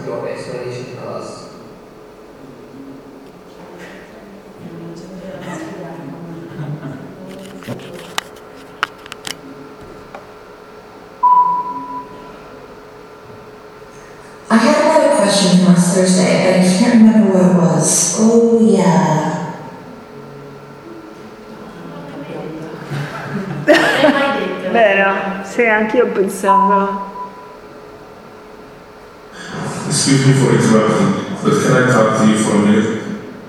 your explanation class? I had another question from last Thursday, but I can't remember what it was. Oh, yeah. Vero? Sì, anche io pensavo. Excuse me for interrupting, but can I talk to you for a minute?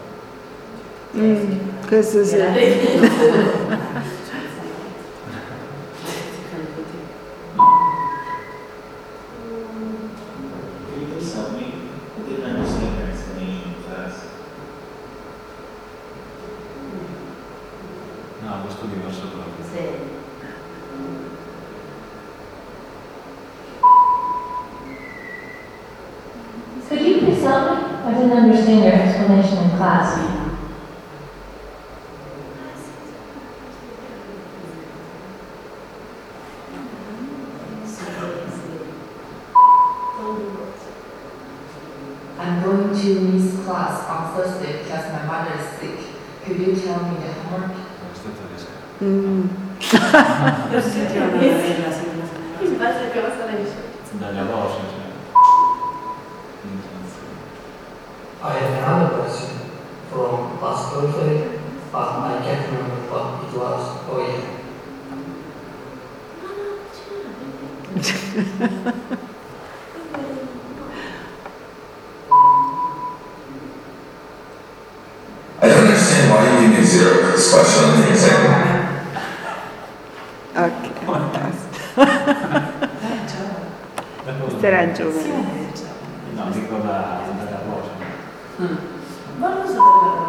Questo sì. No, questo è diverso proprio. Sì. Could you please tell me? I didn't understand your explanation in class. I'm going to miss class on Thursday because my mother is sick. Could you tell me the homework? Questo è tedesco. Dagli all'oscio, cioè. I have another question from last Thursday, but I can't remember what it was. Oh yeah. I don't understand why you gave me 0 for this question on the exam. Ok. Questa era giovane. No, dico dagli all'oscio. Ma non so.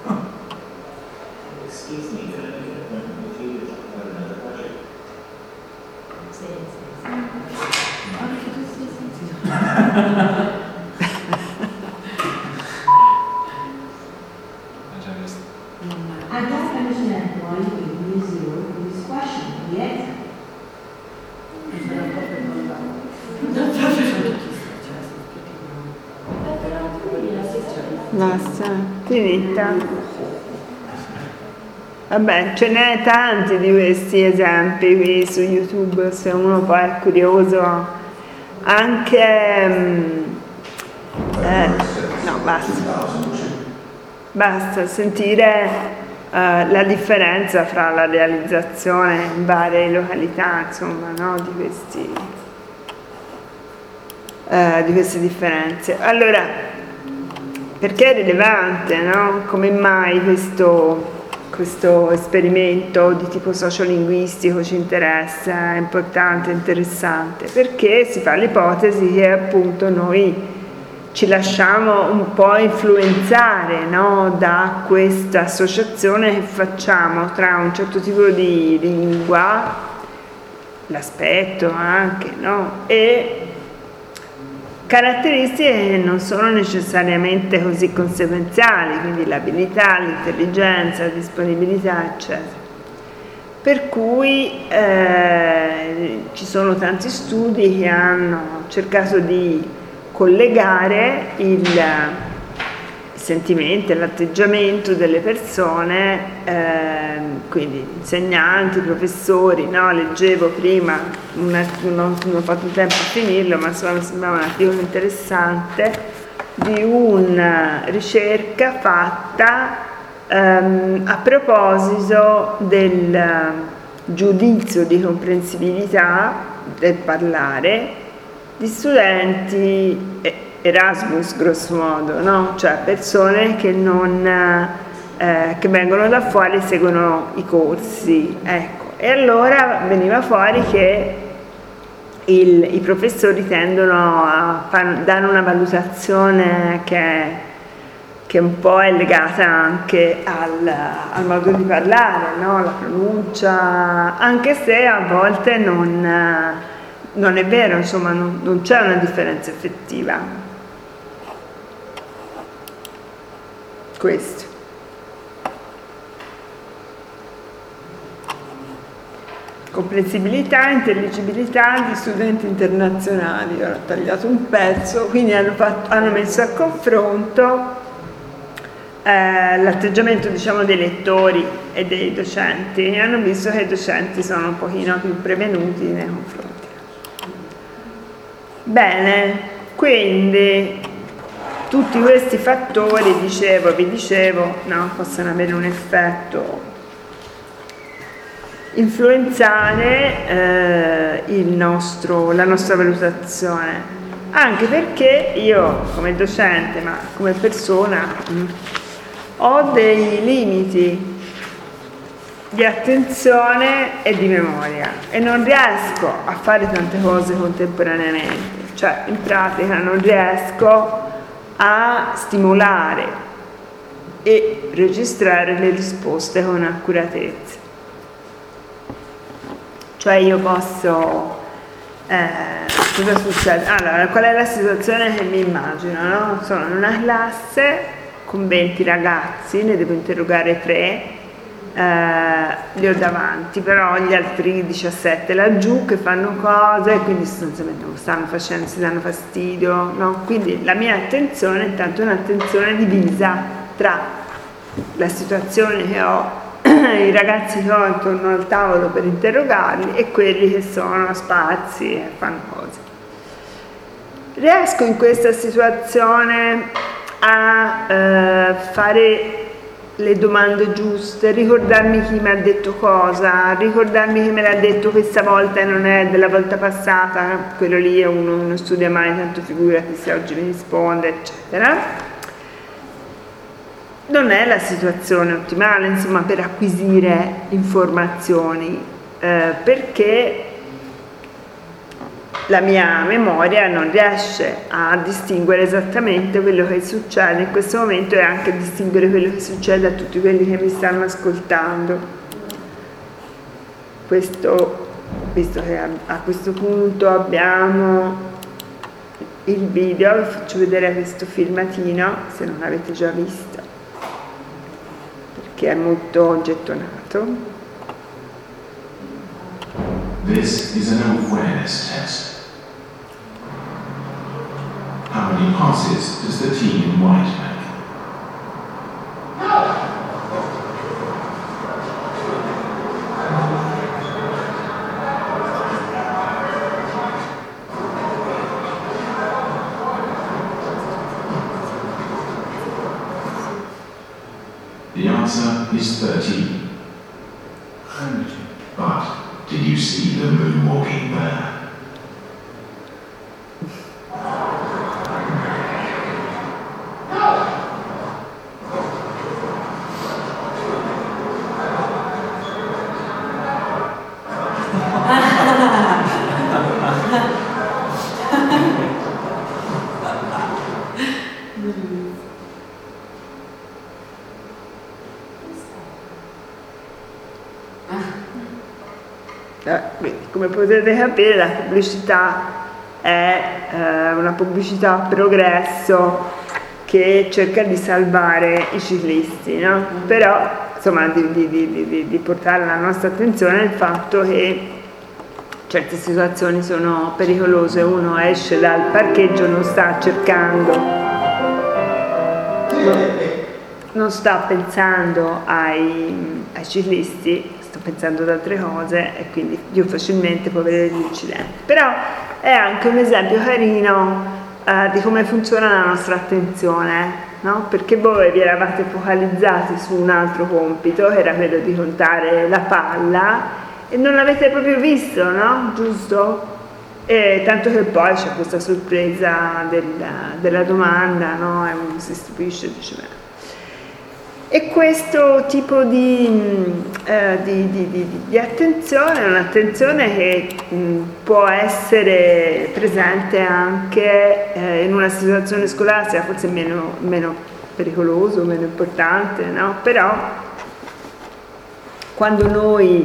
Excuse me, could I make an appointment with you to talk about another project? Sì, sì, L'hai già visto? I don't understand why you gave me 0 for this question in the exam. Basta, finita. Vabbè, ce n'è tanti di questi esempi qui su YouTube, se uno poi è curioso. Anche... no, basta. Basta sentire la differenza fra la realizzazione in varie località, insomma, no? Di queste differenze. Allora, perché è rilevante, no? Come mai questo esperimento di tipo sociolinguistico ci interessa, è importante, interessante? Perché si fa l'ipotesi che appunto noi ci lasciamo un po' influenzare, no? Da questa associazione che facciamo tra un certo tipo di lingua, l'aspetto anche, no? E caratteristiche che non sono necessariamente così conseguenziali, quindi l'abilità, l'intelligenza, la disponibilità, eccetera. Per cui ci sono tanti studi che hanno cercato di collegare il sentimento e l'atteggiamento delle persone, quindi insegnanti, professori, no? Leggevo prima, non ho fatto tempo a finirlo, ma sembrava un articolo interessante di una ricerca fatta a proposito del giudizio di comprensibilità del parlare di studenti Erasmus, grosso modo, no? Cioè persone che che vengono da fuori e seguono i corsi, ecco. E allora veniva fuori che i professori tendono a dare una valutazione che un po' è legata anche al modo di parlare, no? La pronuncia, anche se a volte non è vero, insomma, non c'è una differenza effettiva. Questo. comprensibilità e intelligibilità di studenti internazionali. Ora ho tagliato un pezzo, quindi hanno messo a confronto l'atteggiamento, diciamo, dei lettori e dei docenti, e hanno visto che i docenti sono un pochino più prevenuti nei confronti. Bene, quindi tutti questi fattori, vi dicevo, no, possono avere un effetto, influenzare la nostra valutazione, anche perché io come docente, ma come persona, ho dei limiti di attenzione e di memoria e non riesco a fare tante cose contemporaneamente, cioè in pratica non riesco a stimolare e registrare le risposte con accuratezza. Cioè io posso, cosa succede? Allora, qual è la situazione che mi immagino, no? Sono in una classe con 20 ragazzi, ne devo interrogare 3, li ho davanti, però gli altri 17 laggiù che fanno cose, quindi sostanzialmente non stanno facendo, si danno fastidio, no? Quindi la mia attenzione intanto è un'attenzione divisa tra la situazione che ho, i ragazzi che ho intorno al tavolo per interrogarli e quelli che sono a spazi e fanno cose. Riesco in questa situazione a fare le domande giuste, ricordarmi chi mi ha detto cosa, ricordarmi che me l'ha detto questa volta e non è della volta passata, quello lì è uno non studia mai, tanto figurati se oggi mi risponde, eccetera. Non è la situazione ottimale, insomma, per acquisire informazioni, perché la mia memoria non riesce a distinguere esattamente quello che succede in questo momento e anche a distinguere quello che succede a tutti quelli che mi stanno ascoltando. Questo, visto che a questo punto abbiamo il video, vi faccio vedere questo filmatino, se non l'avete già visto, perché è molto gettonato. This is an awareness test. How many passes does the team in white make? The answer is 13. But did you see the moonwalking bear? Come potete capire, la pubblicità è una pubblicità a progresso che cerca di salvare i ciclisti, no? Però insomma di portare la nostra attenzione al fatto che certe situazioni sono pericolose. Uno esce dal parcheggio, non sta cercando, non sta pensando ai ciclisti, sto pensando ad altre cose e quindi più facilmente può avere degli incidenti. Però è anche un esempio carino di come funziona la nostra attenzione, no? Perché voi vi eravate focalizzati su un altro compito, che era quello di contare la palla, e non l'avete proprio visto, no? Giusto? E tanto che poi c'è questa sorpresa della domanda, no? E uno si stupisce e dice: beh. E questo tipo di attenzione è un'attenzione che può essere presente anche in una situazione scolastica, forse meno pericoloso, meno importante, no? Però quando noi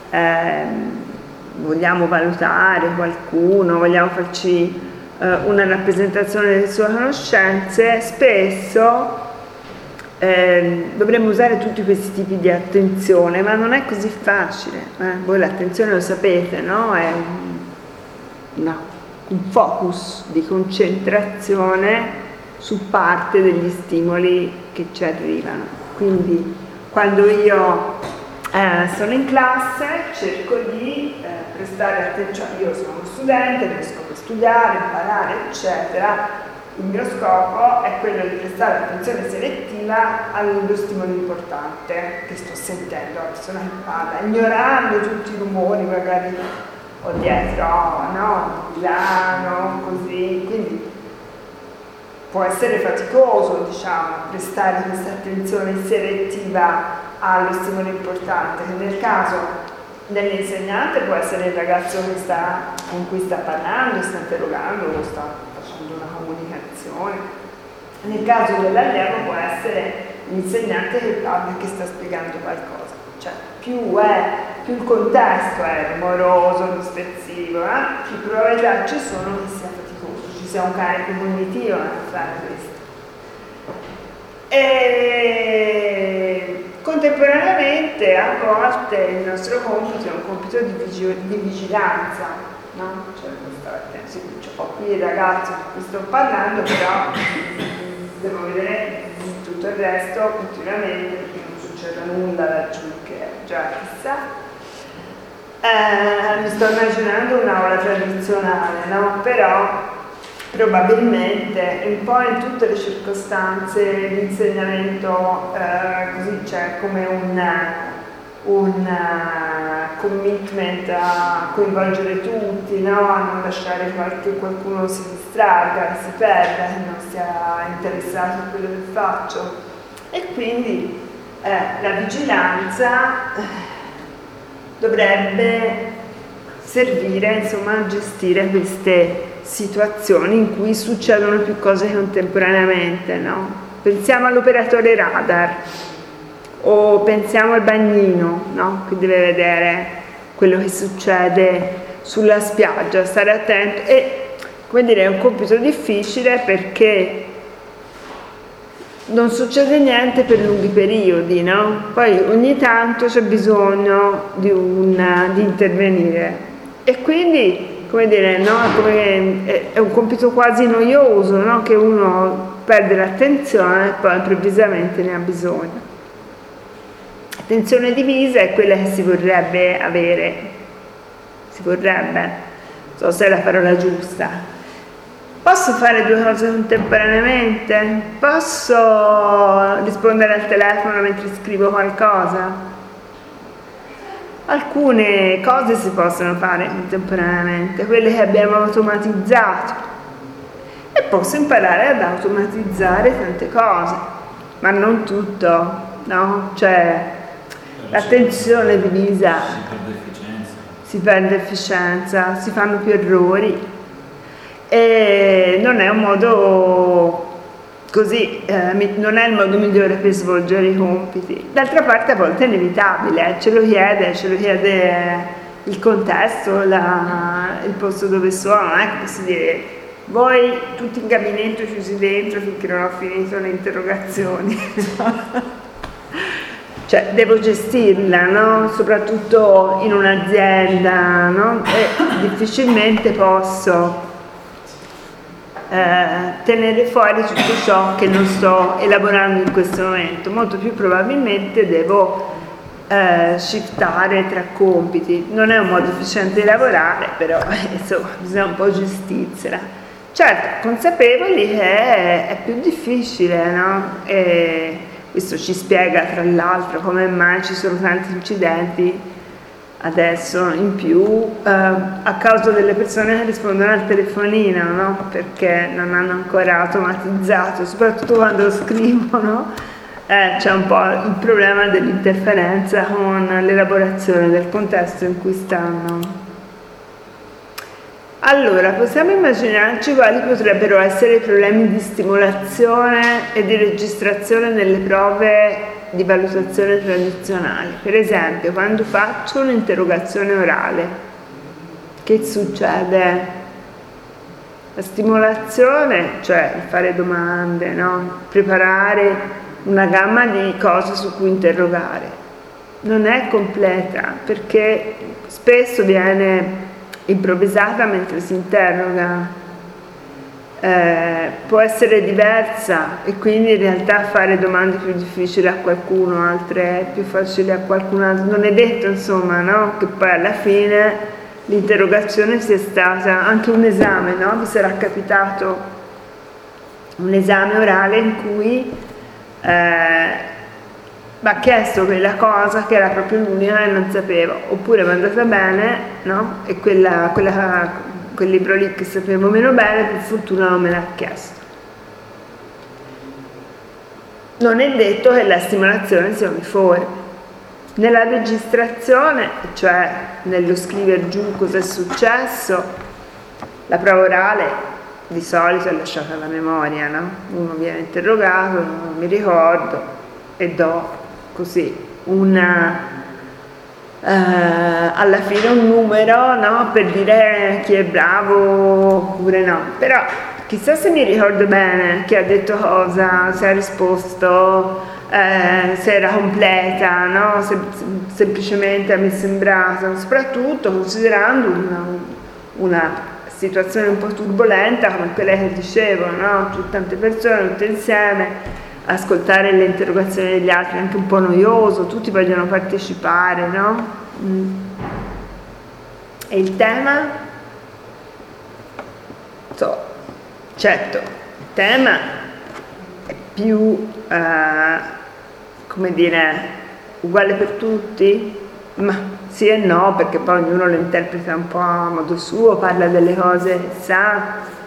vogliamo valutare qualcuno, vogliamo farci una rappresentazione delle sue conoscenze, spesso dovremmo usare tutti questi tipi di attenzione, ma non è così facile. Voi l'attenzione lo sapete, no? È un focus di concentrazione su parte degli stimoli che ci arrivano. Quindi quando io sono in classe cerco di prestare attenzione, io sono uno studente, il mio scopo è studiare, imparare, eccetera. Il mio scopo è quello di prestare attenzione selettiva allo stimolo importante che sto sentendo, la persona che parla, ignorando tutti i rumori magari o dietro, no? Milano, così, quindi può essere faticoso, diciamo, prestare questa attenzione selettiva allo stimolo importante, che nel caso dell'insegnante può essere il ragazzo con cui sta parlando, sta interrogando o sta facendo una comunicazione. Nel caso dell'allievo può essere l'insegnante che parla e che sta spiegando qualcosa. Cioè, più il contesto è rumoroso, dispersivo, più probabilità ci sono che sia faticoso, ci sia un carico cognitivo nel fare questo. E contemporaneamente a volte il nostro compito è un compito di vigilanza, no? Cioè, qui il ragazzo di cui sto parlando, però devo vedere tutto il resto continuamente perché non succede nulla laggiù che già chissà. Mi sto immaginando un'aula tradizionale, no? Però probabilmente un po' in tutte le circostanze di insegnamento così c'è come un commitment a coinvolgere tutti, no? A non lasciare che qualcuno si distragga, si perda, che non sia interessato a quello che faccio. E quindi la vigilanza dovrebbe servire, insomma, a gestire queste situazioni in cui succedono più cose contemporaneamente, no? Pensiamo all'operatore radar o pensiamo al bagnino, no? Che deve vedere quello che succede sulla spiaggia, stare attento. E, come dire, è un compito difficile perché non succede niente per lunghi periodi, no? Poi ogni tanto c'è bisogno di intervenire e quindi, come dire, no? È un compito quasi noioso, no? Che uno perde l'attenzione e poi improvvisamente ne ha bisogno. L'attenzione divisa è quella che si vorrebbe avere, non so se è la parola giusta. Posso fare due cose contemporaneamente? Posso rispondere al telefono mentre scrivo qualcosa? Alcune cose si possono fare contemporaneamente, quelle che abbiamo automatizzato. E posso imparare ad automatizzare tante cose, ma non tutto, no? Cioè, l'attenzione divisa. Si perde efficienza, si fanno più errori. E non è un modo così, non è il modo migliore per svolgere i compiti. D'altra parte a volte è inevitabile, ce lo chiede il contesto, il posto dove sono, non è che posso dire voi tutti in gabinetto chiusi dentro finché non ho finito le interrogazioni. Cioè devo gestirla, no? Soprattutto in un'azienda, no? E difficilmente posso tenere fuori tutto ciò che non sto elaborando in questo momento. Molto più probabilmente devo shiftare tra compiti. Non è un modo efficiente di lavorare, però insomma bisogna un po' gestirsela. Certo, consapevoli che è più difficile, no? E questo ci spiega tra l'altro come mai ci sono tanti incidenti adesso in più a causa delle persone che rispondono al telefonino, no? Perché non hanno ancora automatizzato, soprattutto quando scrivono, c'è un po' il problema dell'interferenza con l'elaborazione del contesto in cui stanno. Allora, possiamo immaginarci quali potrebbero essere i problemi di stimolazione e di registrazione nelle prove di valutazione tradizionali. Per esempio, quando faccio un'interrogazione orale, che succede? La stimolazione, cioè il fare domande, no? Preparare una gamma di cose su cui interrogare. Non è completa perché spesso viene improvvisata mentre si interroga, può essere diversa e quindi in realtà fare domande più difficili a qualcuno, altre più facili a qualcun altro. Non è detto, insomma, no? Che poi alla fine l'interrogazione sia stata anche un esame, no? Vi sarà capitato un esame orale in cui mi ha chiesto quella cosa che era proprio l'unica e non sapevo, oppure mi è andata bene, no? E quel libro lì che sapevo meno bene, per fortuna non me l'ha chiesto. Non è detto che la stimolazione sia uniforme. Nella registrazione, cioè nello scrivere giù cosa è successo, la prova orale di solito è lasciata alla memoria, no? Uno viene interrogato, non mi ricordo, e do così alla fine un numero, no? Per dire chi è bravo oppure no. Però chissà se mi ricordo bene chi ha detto cosa, se ha risposto, se era completa, no? Se semplicemente mi è sembrato, soprattutto considerando una situazione un po' turbolenta come quella che dicevo, no? Tante persone tutte insieme, ascoltare le interrogazioni degli altri è anche un po' noioso, tutti vogliono partecipare, no? E il tema? Certo, il tema è più, come dire, uguale per tutti? Ma sì e no, perché poi ognuno lo interpreta un po' a modo suo, parla delle cose che sa,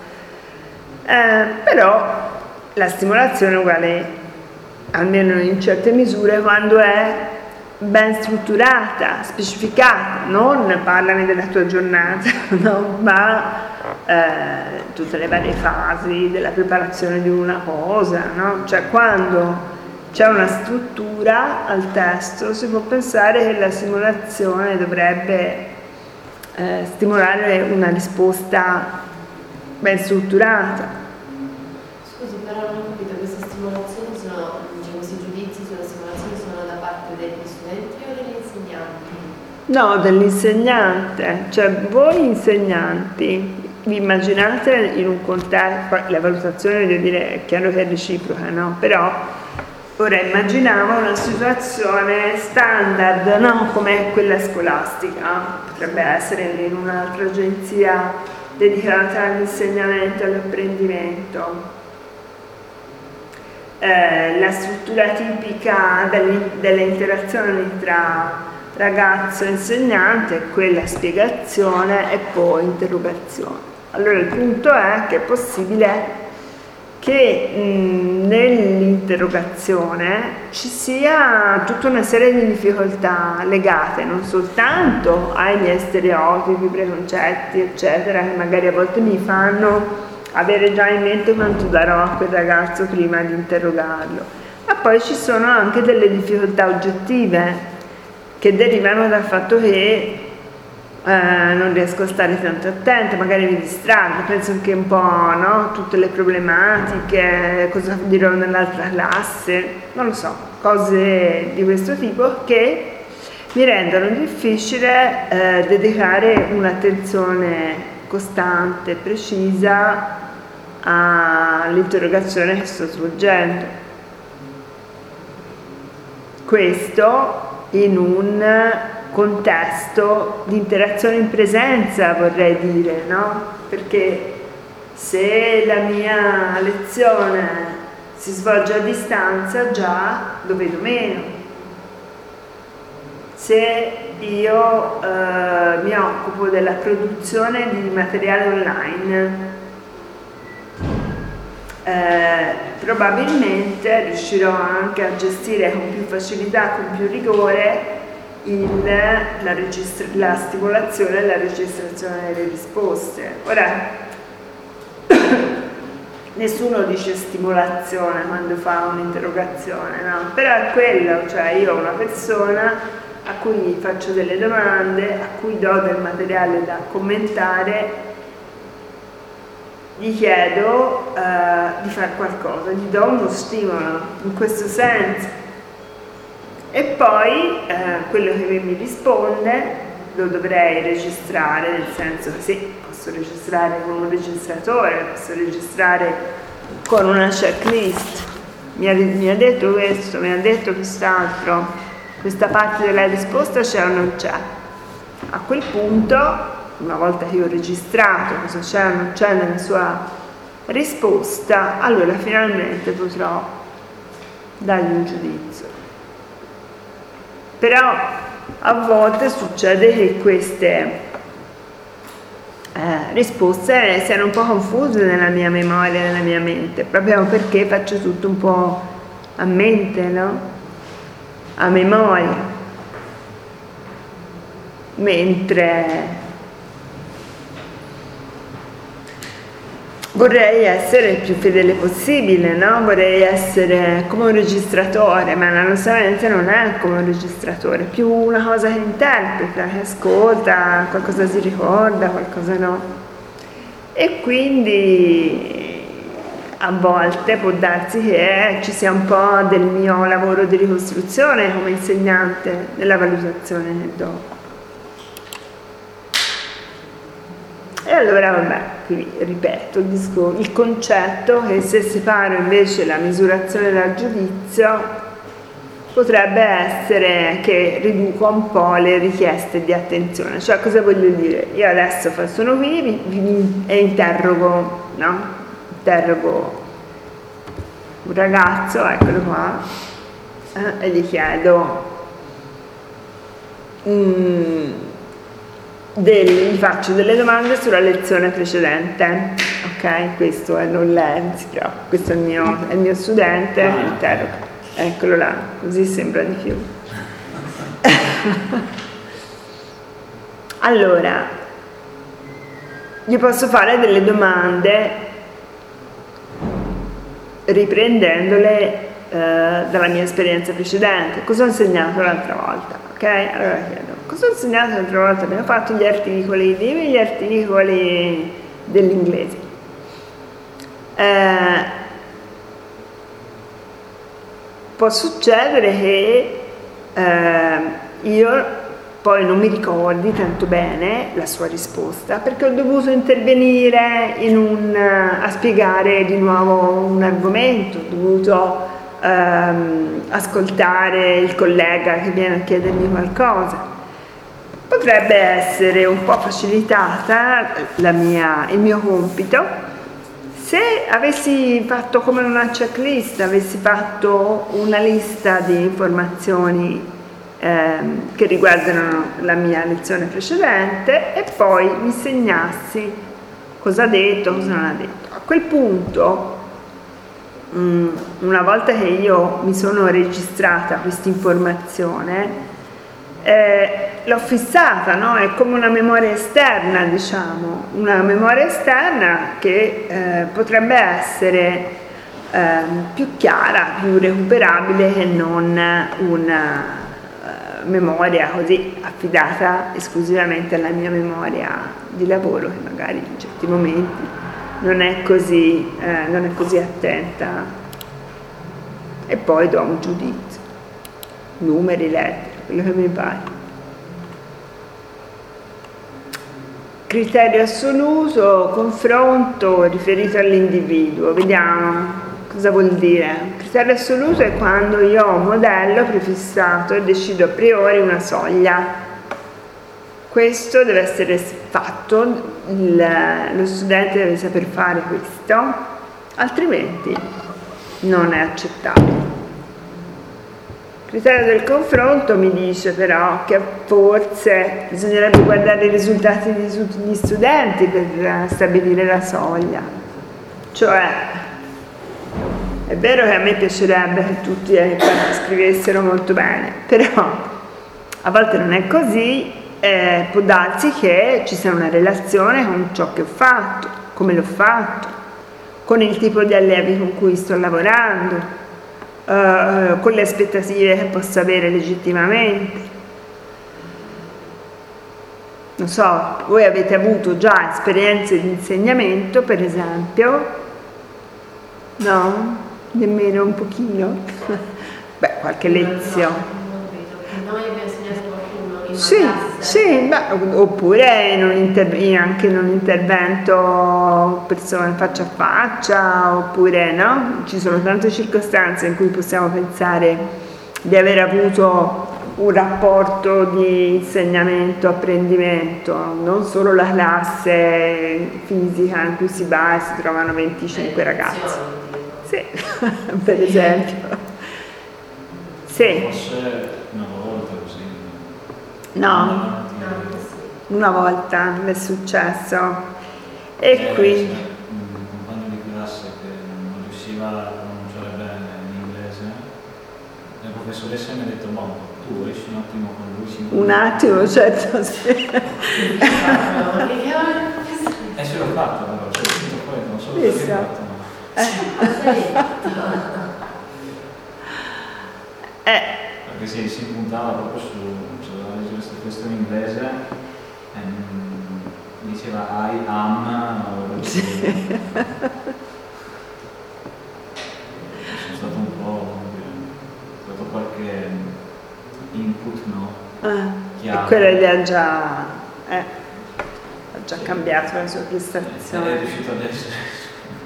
però la stimolazione è uguale, almeno in certe misure, quando è ben strutturata, specificata, non parlami della tua giornata, no? Ma tutte le varie fasi della preparazione di una cosa, no? Cioè quando c'è una struttura al testo si può pensare che la simulazione dovrebbe stimolare una risposta ben strutturata. Scusi, però non ho capito, queste stimolazioni sono, diciamo, questi giudizi sulle stimolazioni sono da parte degli studenti o degli insegnanti? No, dell'insegnante, cioè voi insegnanti vi immaginate in un contesto, la valutazione devo dire è chiaro che è reciproca, no? Però ora immaginiamo una situazione standard, no? Come quella scolastica, potrebbe essere in un'altra agenzia dedicata all'insegnamento e all'apprendimento. La struttura tipica delle interazioni tra ragazzo e insegnante è quella spiegazione e poi interrogazione. Allora il punto è che è possibile che nell'interrogazione ci sia tutta una serie di difficoltà legate non soltanto ai miei stereotipi, preconcetti, eccetera, che magari a volte mi fanno avere già in mente quanto darò a quel ragazzo prima di interrogarlo, ma poi ci sono anche delle difficoltà oggettive che derivano dal fatto che non riesco a stare tanto attenta, magari mi distraggo, penso anche un po', no? Tutte le problematiche, cosa dirò nell'altra classe, non lo so, cose di questo tipo che mi rendono difficile dedicare un'attenzione costante, precisa all'interrogazione che sto svolgendo. Questo in un contesto di interazione in presenza, vorrei dire, no? Perché se la mia lezione si svolge a distanza già lo vedo meno. Se io mi occupo della produzione di materiale online, probabilmente riuscirò anche a gestire con più facilità, con più rigore la stimolazione e la registrazione delle risposte. Ora nessuno dice stimolazione quando fa un'interrogazione, no? Però è quello, cioè io ho una persona a cui faccio delle domande, a cui do del materiale da commentare gli chiedo di fare qualcosa, gli do uno stimolo in questo senso. E poi quello che mi risponde lo dovrei registrare, nel senso che sì, posso registrare con un registratore, posso registrare con una checklist. Mi ha detto questo, mi ha detto quest'altro, questa parte della risposta c'è o non c'è. A quel punto, una volta che ho registrato cosa c'è o non c'è nella sua risposta, allora finalmente potrò dargli un giudizio. Però a volte succede che queste risposte siano un po' confuse nella mia memoria, nella mia mente, proprio perché faccio tutto un po' a mente, no? A memoria. Mentre vorrei essere il più fedele possibile, no? Vorrei essere come un registratore, ma onestamente non è come un registratore, è più una cosa che interpreta, che ascolta, qualcosa si ricorda, qualcosa no. E quindi a volte può darsi che ci sia un po' del mio lavoro di ricostruzione come insegnante nella valutazione che do. E allora vabbè, qui ripeto il concetto che se separo invece la misurazione dal giudizio potrebbe essere che riduco un po' le richieste di attenzione. Cioè cosa voglio dire? Io adesso sono qui e interrogo, no? Interrogo un ragazzo, eccolo qua, e gli chiedo gli faccio delle domande sulla lezione precedente, ok? Questo è non Lenzi, però questo è il mio studente, interrogo, eccolo là, così sembra di più. Allora, gli posso fare delle domande riprendendole dalla mia esperienza precedente. Cosa ho insegnato l'altra volta? Ok? Allora chiedo, cosa ho insegnato l'altra volta? Abbiamo fatto gli articoli, dimmi gli articoli dell'inglese. Può succedere che io poi non mi ricordi tanto bene la sua risposta perché ho dovuto intervenire a spiegare di nuovo un argomento, ho dovuto ascoltare il collega che viene a chiedermi qualcosa. Potrebbe essere un po' facilitata il mio compito se avessi fatto come una checklist, avessi fatto una lista di informazioni che riguardano la mia lezione precedente e poi mi segnassi cosa ha detto, cosa non ha detto. A quel punto, una volta che io mi sono registrata questa informazione, l'ho fissata, no? È come una memoria esterna, diciamo, una memoria esterna che potrebbe essere più chiara, più recuperabile che non una memoria così affidata esclusivamente alla mia memoria di lavoro che magari in certi momenti non è così attenta e poi do un giudizio, numeri, lettere, quello che mi pare. Criterio assoluto, confronto riferito all'individuo, vediamo cosa vuol dire. Criterio assoluto è quando io ho un modello prefissato e decido a priori una soglia. Questo deve essere fatto, lo studente deve saper fare questo, altrimenti non è accettabile. Il criterio del confronto mi dice però che forse bisognerebbe guardare i risultati di tutti gli studenti per stabilire la soglia. Cioè, è vero che a me piacerebbe che tutti scrivessero molto bene, però a volte non è così. Può darsi che ci sia una relazione con ciò che ho fatto, come l'ho fatto, con il tipo di allievi con cui sto lavorando, con le aspettative che posso avere legittimamente. non so, voi avete avuto già esperienze di insegnamento, per esempio? No? Nemmeno un pochino? Beh, qualche lezione. Noi abbiamo insegnato qualcuno in Sì, una classe. sì, oppure anche in un intervento persone faccia a faccia, oppure no? Ci sono tante circostanze in cui possiamo pensare di aver avuto un rapporto di insegnamento, apprendimento, non solo la classe fisica in cui si va e si trovano 25 ragazzi. Sì, per esempio. Sì. Forse una volta così. No, una volta mi è successo. E qui Un compagno di classe che non riusciva a pronunciare bene in inglese, la professoressa mi ha detto: ma tu esci un attimo con lui. un attimo, certo, sì. E ce l'ho fatto, però, sono uscito fuori, non so Visto? perché ho fatto, perché si puntava proprio su questo in inglese e diceva I am, sono stato un po', ho dato qualche input, no? E quella gli ha già cambiato la sua È prestazione. riuscito ad essere.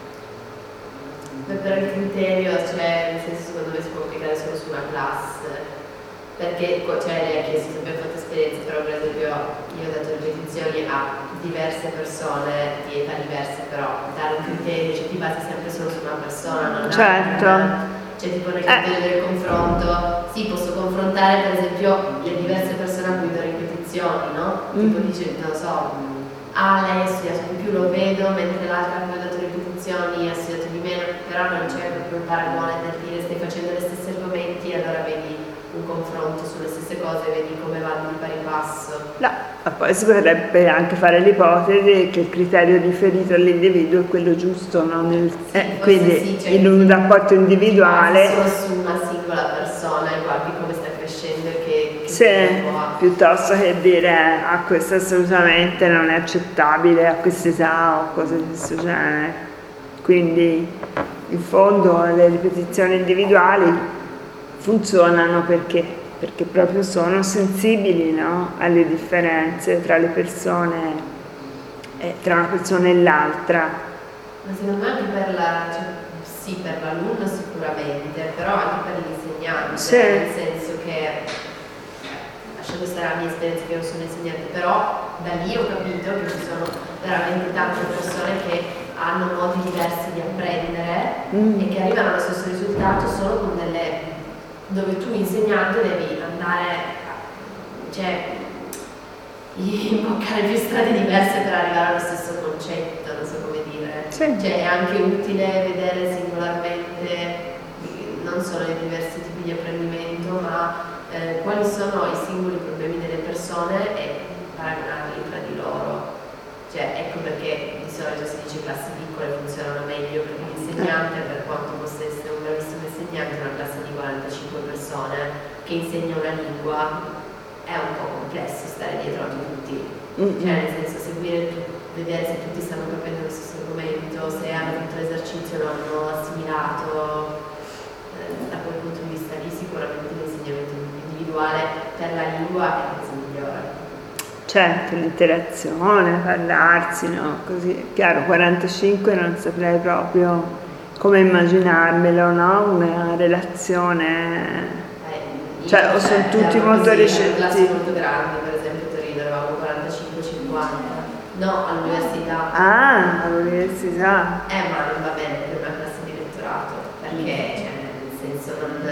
Per il criterio, cioè, nel senso, secondo me si può applicare solo su una classe, perché lei ha chiesto se abbiamo fatto esperienze, però per esempio io ho dato ripetizioni a diverse persone di età diverse, però dare un criterio, cioè ti basi sempre solo su una persona, non Certo. cioè tipo nel criterio del confronto, sì, posso confrontare per esempio le diverse persone a cui do ripetizioni, no? Tipo dice, non so, lei ha studiato di più, lo vedo, mentre l'altra a cui ho dato ripetizioni ha studiato di meno, però non c'è proprio un paragone del dire stai facendo gli stessi argomenti, allora vedi un confronto sulle stesse cose, vedi come vanno di pari passo. No, ma poi si potrebbe anche fare l'ipotesi che il criterio riferito all'individuo è quello giusto, no? Quindi cioè, in un rapporto individuale. Solo su una singola persona e guardi come sta crescendo e che Sì, tempo ha. piuttosto che dire questo assolutamente non è accettabile a quest'età o cose di questo genere. Quindi in fondo le ripetizioni individuali funzionano perché proprio sono sensibili, no? Alle differenze tra le persone, tra una persona e l'altra. Ma secondo me anche per l'alunno sicuramente, però anche per l'insegnante, Sì. nel senso che, lasciando stare la mia esperienza che non sono insegnante, però da lì ho capito che ci sono veramente tante persone che hanno modi diversi di apprendere e che arrivano allo stesso risultato solo con dove tu insegnante devi andare, imboccare più strade diverse per arrivare allo stesso concetto, non so come dire. Sì. Cioè è anche utile vedere singolarmente non solo i diversi tipi di apprendimento, ma quali sono i singoli problemi delle persone e paragonarli tra di loro. Cioè ecco perché di solito si dice classi piccole funzionano meglio, perché l'insegnante, per quanto possa essere un bravissimo insegnante, una classe di 45 persone che insegna una lingua è un po' complesso stare dietro a tutti. Cioè nel senso vedere se tutti stanno capendo lo stesso argomento, se hanno fatto l'esercizio, lo hanno assimilato. Da quel punto di vista lì sicuramente l'insegnamento individuale per la lingua è la cosa migliore. Certo, l'interazione, parlarsi, no? Così, chiaro, 45 non saprei proprio come immaginarmelo, no? Una relazione. Cioè, o sono tutti molto recettivi. ricettivi. Classi molto grandi, per esempio a Torino eravamo 45-50. No, all'università. All'università. Ma non va bene per una classe di lettorato, perché nel senso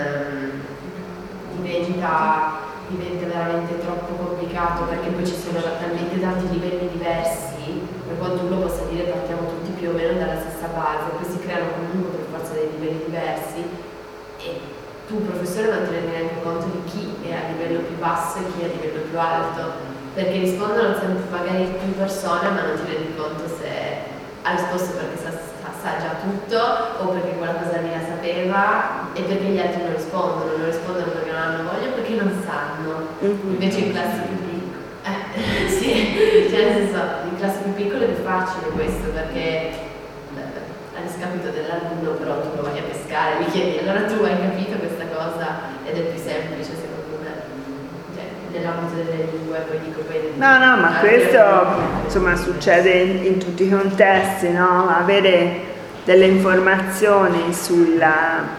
diventa veramente troppo complicato, perché poi ci sono talmente tanti livelli diversi, per quanto uno possa dire partiamo tutti più o meno dalla stessa base, poi si creano comunque per forza dei livelli diversi e tu professore non ti rendi neanche conto di chi è a livello più basso e chi è a livello più alto, perché rispondono sempre magari più persone, ma non ti rendi conto se ha risposto perché sa già tutto o perché qualcosa lì la sapeva e perché gli altri non rispondono perché non hanno voglia o perché non sanno. Invece in classi più piccole Sì, cioè nel senso, in classe più piccole è più facile questo perché a discapito dell'alunno però tu lo vai a pescare, mi chiedi allora tu hai capito questa cosa ed è più semplice secondo me, cioè, nell'ambito delle lingue poi dico poi... No, ma questo insomma succede in tutti i contesti, no? Avere delle informazioni sullo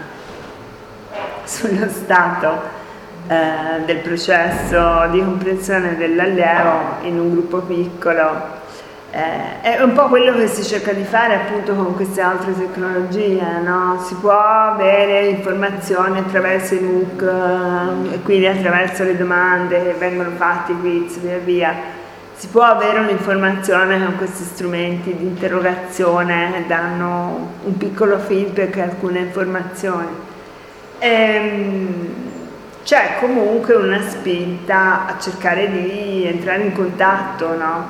stato del processo di comprensione dell'allievo in un gruppo piccolo è un po' quello che si cerca di fare appunto con queste altre tecnologie, no? Si può avere informazioni attraverso i MOOC e quindi attraverso le domande che vengono fatte, i quiz, via via. Si può avere un'informazione con questi strumenti di interrogazione che danno un piccolo feedback a alcune informazioni. C'è comunque una spinta a cercare di entrare in contatto, no?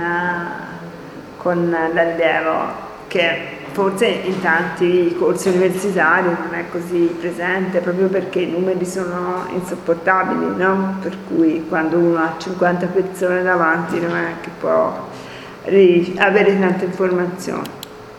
con l'allievo, che forse in tanti corsi universitari non è così presente, proprio perché i numeri sono insopportabili, no? Per cui quando uno ha 50 persone davanti non è che può avere tante informazioni.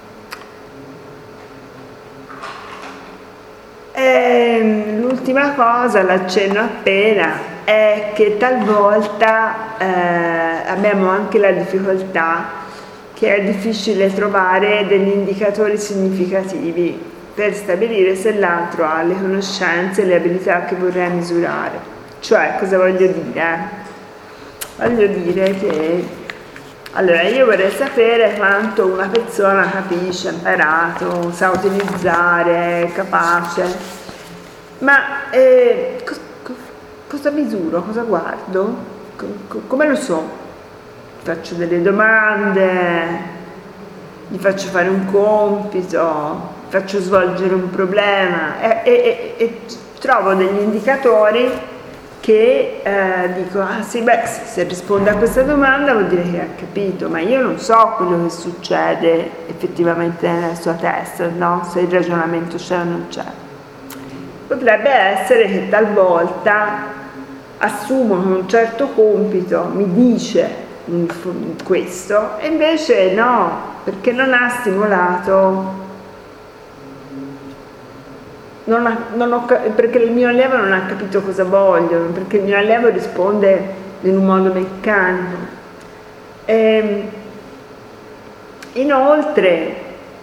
L'ultima cosa, l'accenno appena, è che talvolta abbiamo anche la difficoltà che è difficile trovare degli indicatori significativi per stabilire se l'altro ha le conoscenze e le abilità che vorrei misurare. Cioè, cosa voglio dire? Voglio dire che allora io vorrei sapere quanto una persona capisce, ha imparato, sa utilizzare, è capace, ma cosa misuro, cosa guardo? Come lo so? Faccio delle domande, gli faccio fare un compito, faccio svolgere un problema e trovo degli indicatori che dico, ah sì, beh, se risponde a questa domanda vuol dire che ha capito, ma io non so quello che succede effettivamente nella sua testa, no? Se il ragionamento c'è o non c'è. Potrebbe essere che talvolta assumo che un certo compito mi dice questo e invece no, perché non ha stimolato, perché il mio allievo non ha capito cosa voglio, perché il mio allievo risponde in un modo meccanico. Inoltre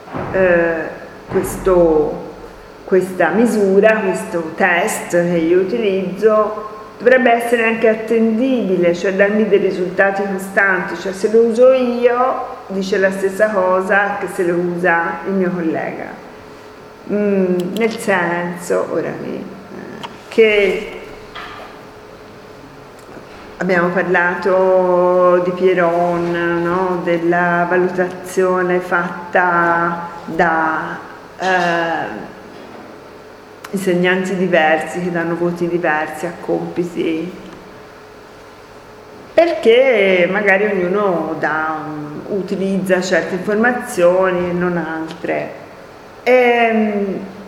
questa misura, questo test che io utilizzo dovrebbe essere anche attendibile, cioè darmi dei risultati costanti, cioè se lo uso io dice la stessa cosa che se lo usa il mio collega. Nel senso, che abbiamo parlato di Pieron, no? Della valutazione fatta da insegnanti diversi che danno voti diversi a compiti, perché magari ognuno utilizza certe informazioni e non altre. È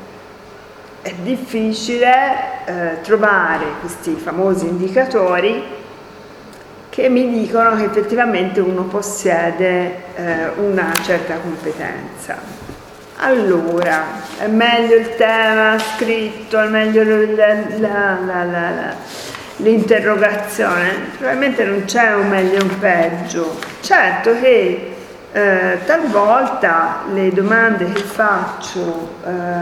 difficile trovare questi famosi indicatori che mi dicono che effettivamente uno possiede una certa competenza. Allora, è meglio il tema scritto, è meglio l'interrogazione? Probabilmente non c'è un meglio e un peggio. Certo che talvolta le domande che faccio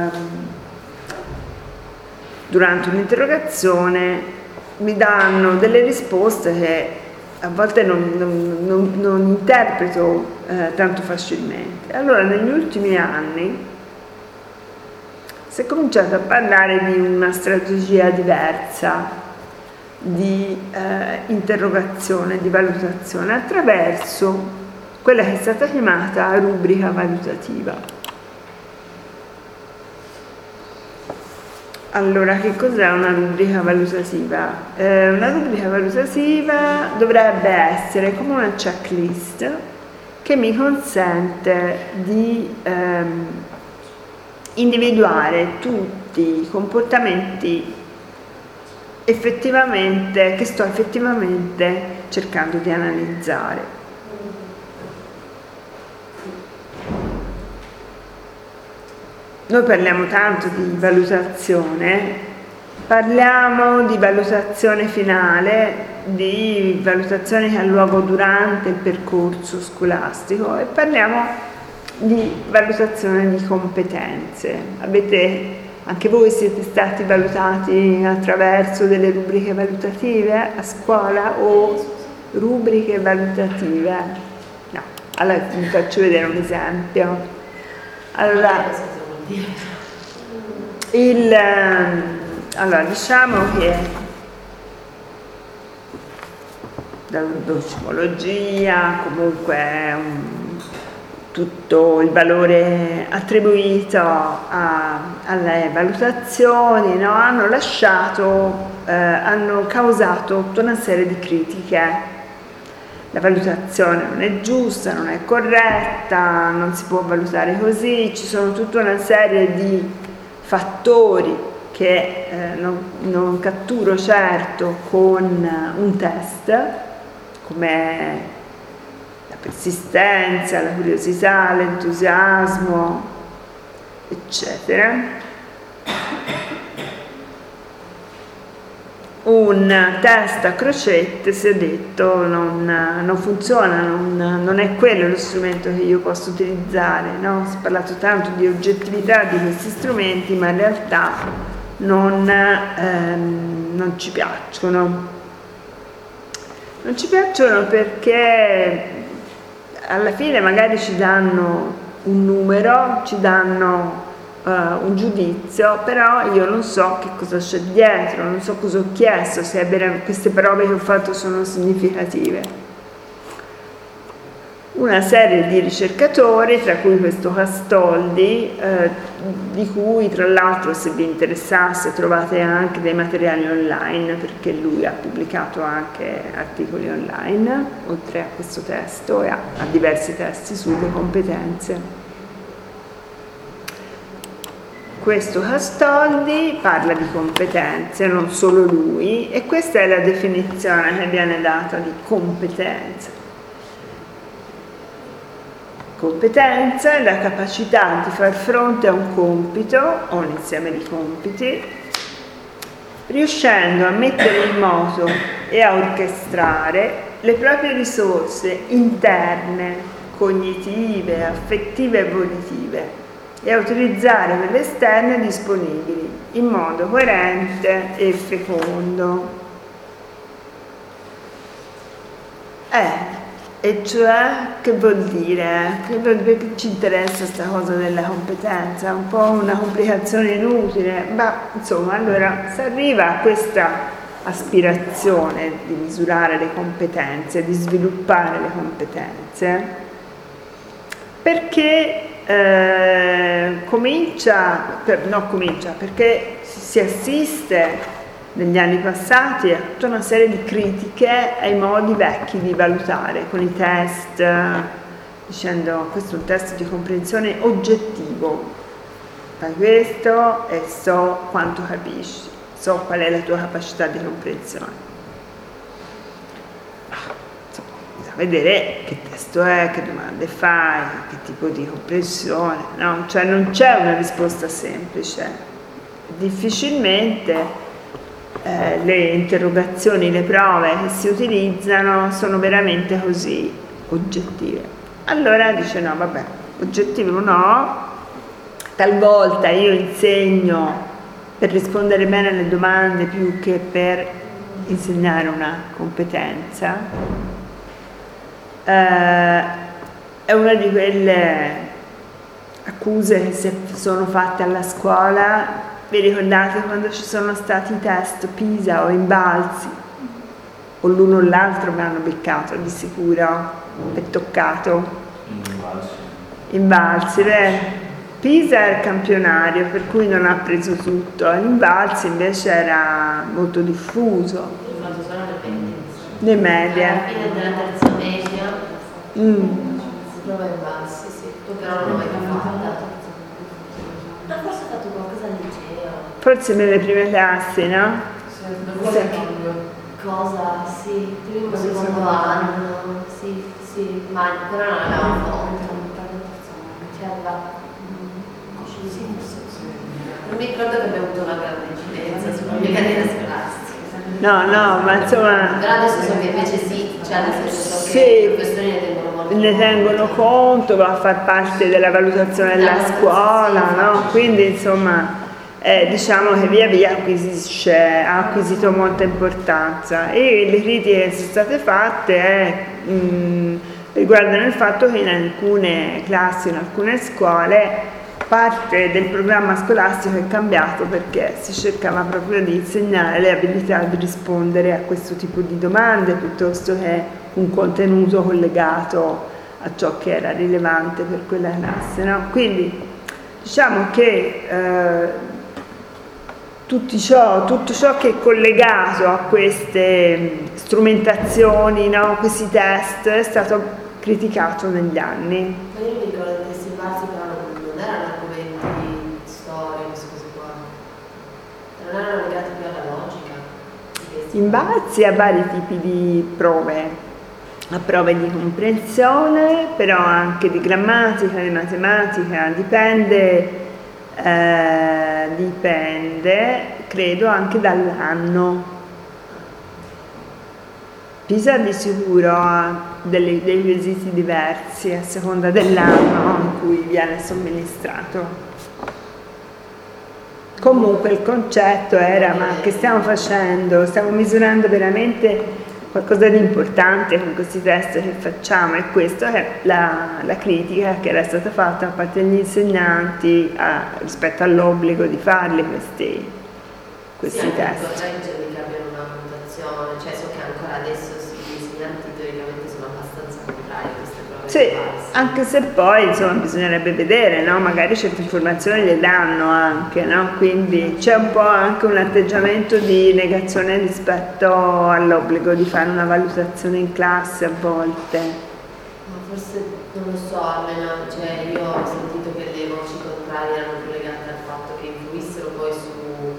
durante un'interrogazione mi danno delle risposte che a volte non interpreto tanto facilmente. Allora negli ultimi anni si è cominciato a parlare di una strategia diversa di interrogazione, di valutazione attraverso quella che è stata chiamata rubrica valutativa. Allora, che cos'è una rubrica valutativa? Una rubrica valutativa dovrebbe essere come una checklist che mi consente di individuare tutti i comportamenti che sto effettivamente cercando di analizzare. Noi parliamo tanto di valutazione, parliamo di valutazione finale, di valutazione che ha luogo durante il percorso scolastico e parliamo di valutazione di competenze. Anche voi siete stati valutati attraverso delle rubriche valutative a scuola o rubriche valutative? No. Allora vi faccio vedere un esempio. Allora, diciamo che la psicologia, comunque tutto il valore attribuito alle valutazioni, no? hanno causato tutta una serie di critiche. La valutazione non è giusta, non è corretta, non si può valutare così, ci sono tutta una serie di fattori che non catturo certo con un test, come la persistenza, la curiosità, l'entusiasmo, eccetera. Un test a crocette, si è detto, non funziona, non è quello lo strumento che io posso utilizzare, no? Si è parlato tanto di oggettività di questi strumenti, ma in realtà non ci piacciono. Non ci piacciono perché alla fine magari ci danno un numero, ci danno un giudizio, però io non so che cosa c'è dietro, non so cosa ho chiesto, se queste prove che ho fatto sono significative. Una serie di ricercatori, tra cui questo Castoldi, di cui tra l'altro, se vi interessasse, trovate anche dei materiali online, perché lui ha pubblicato anche articoli online, oltre a questo testo, e ha diversi testi sulle competenze. Questo Castoldi parla di competenze, non solo lui, e questa è la definizione che viene data di competenza. Competenza è la capacità di far fronte a un compito o un insieme di compiti, riuscendo a mettere in moto e a orchestrare le proprie risorse interne, cognitive, affettive e volitive, e a utilizzare quelle esterne disponibili in modo coerente e fecondo. E cioè, che vuol dire? Perché ci interessa questa cosa della competenza? È un po' una complicazione inutile, ma insomma, allora si arriva a questa aspirazione di misurare le competenze, di sviluppare le competenze, perché perché si assiste negli anni passati a tutta una serie di critiche ai modi vecchi di valutare, con i test, dicendo questo è un test di comprensione oggettivo, fai questo e so quanto capisci, so qual è la tua capacità di comprensione. Vedere che testo è, che domande fai, che tipo di comprensione, no? Cioè non c'è una risposta semplice. Difficilmente le interrogazioni, le prove che si utilizzano sono veramente così oggettive. Allora dice no, vabbè, oggettivo no, talvolta io insegno per rispondere bene alle domande più che per insegnare una competenza. È una di quelle accuse che si sono fatte alla scuola. Vi ricordate quando ci sono stati i test PISA o Imbalzi? O l'uno o l'altro mi hanno beccato di sicuro e toccato. Imbalzi, PISA è il campionario, per cui non ha preso tutto. L'Imbalzi invece era molto diffuso. Ho fatto solo le medie. Alla fine della terza media si prova Imbalzi, sì. Però non l'ho mai fatta. Ma forse ho fatto qualcosa al liceo. Forse nelle prime classi, no? Sì. dopo il secondo. Cosa? Sì, primo, secondo anno, sì, ma però non avevamo conto. Non mi ricordo che abbiamo avuto una grande incidenza sulla mia carriera scolastica. No, ma insomma... Però adesso so che invece sì, cioè nel senso so Sì, che i professori ne tengono molto ne tengono conto, va a far parte della valutazione della scuola, no? Quindi insomma diciamo che via via ha acquisito molta importanza, e le critiche che sono state fatte riguardano il fatto che in alcune classi, in alcune scuole, parte del programma scolastico è cambiato perché si cercava proprio di insegnare le abilità di rispondere a questo tipo di domande piuttosto che un contenuto collegato a ciò che era rilevante per quella classe, no? Quindi diciamo che tutto ciò che è collegato a queste strumentazioni, no? Questi test, è stato criticato negli anni. Ma io mi ricordo che i testi basi però non erano argomenti di storia, queste cose qua, non erano legati più alla logica. In base a vari tipi di prove, a prove di comprensione, però anche di grammatica, di matematica, dipende, credo, anche dall'anno. Pisa di sicuro ha dei quesiti diversi a seconda dell'anno in cui viene somministrato. Comunque il concetto era: ma che stiamo facendo? Stiamo misurando veramente qualcosa di importante con questi test che facciamo? E questa è la critica che era stata fatta da parte degli insegnanti rispetto all'obbligo di farli questi test. Correggere che abbiano una valutazione, cioè so che ancora adesso gli insegnanti teoricamente sono abbastanza contrari a queste prove. Sì, anche se poi insomma bisognerebbe vedere, no? Magari certe informazioni le danno anche, no? Quindi c'è un po' anche un atteggiamento di negazione rispetto all'obbligo di fare una valutazione in classe a volte. Ma forse non lo so, almeno cioè, io ho sentito che le voci contrarie erano più legate al fatto che influissero poi su,